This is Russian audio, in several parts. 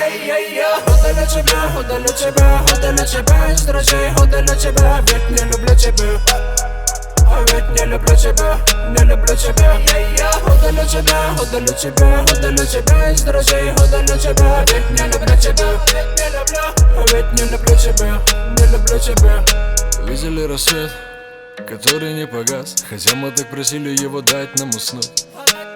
Удалю тебя, удалю тебя, удалю тебя из друзей, удалю тебя, ведь не люблю тебя. Ведь не люблю тебя, не люблю тебя. Удалю тебя, удалю тебя, удалю тебя из друзей, удалю тебя, ведь не люблю тебя. Ведь не люблю тебя, не люблю тебя. Видели рассвет, который не погас, хотя мы так просили его дать нам уснуть,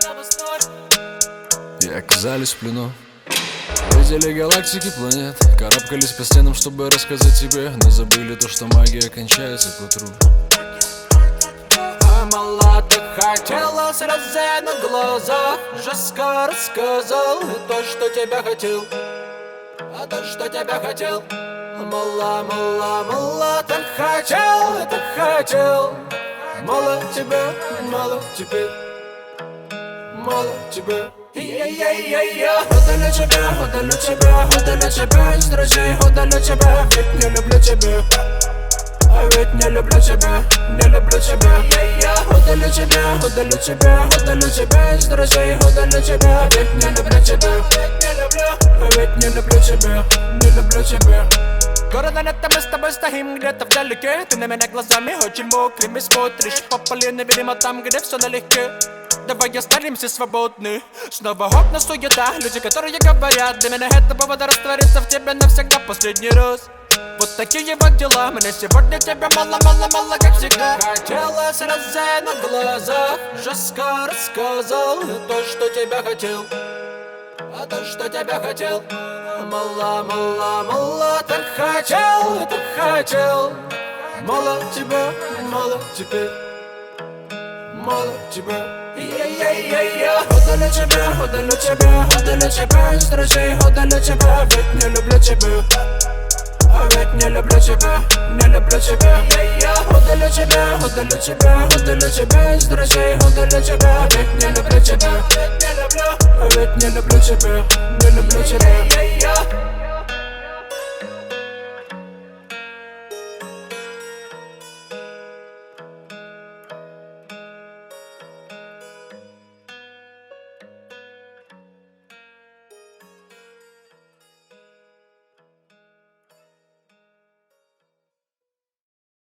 и оказались в плену. Видели галактики, планет, карабкались по стенам, чтобы рассказать тебе, но забыли то, что магия кончается к утру. Мала, так хотела с розой на глазах, жестко рассказал то, что тебя хотел, а то, что тебя хотел. Мала, мала, мала, так хотел. Мало тебя, мало теперь, мало тебя. Удалю тебя, удалю тебя, удалю тебя из друзей, удалю тебя, ведь не люблю тебя. Ведь не люблю тебя, не люблю тебя. Удалю тебя, удалю тебя, удалю тебя из друзей, удалю тебя, ведь не люблю тебя. Ведь не люблю тебя, не люблю тебя. Города лето, мы с тобой стоим где-то вдалеке. Ты на меня глазами очень мокрыми смотришь. Попали, видимо, там, где все налегке. Давай останемся свободны. Снова окна, суета, люди, которые говорят для меня это повод раствориться в тебе навсегда последний раз. Вот такие вот дела, мне сегодня тебя мало, мало, мало, как всегда. Хотела с розой на глазах, жестко рассказал то, что тебя хотел, а то, что тебя хотел. Мала, мала, мала, так хотел. Мало тебя, мало теперь, мало тебя. Удалю тебя, удалю тебя, удалю тебя из друзей, удалю тебя, ведь не люблю тебя. Ведь не люблю тебя, не люблю тебя. Удалю тебя, удалю тебя, удалю тебя из друзей, удалю тебя, ведь не люблю тебя. Ведь не люблю тебя, не люблю тебя.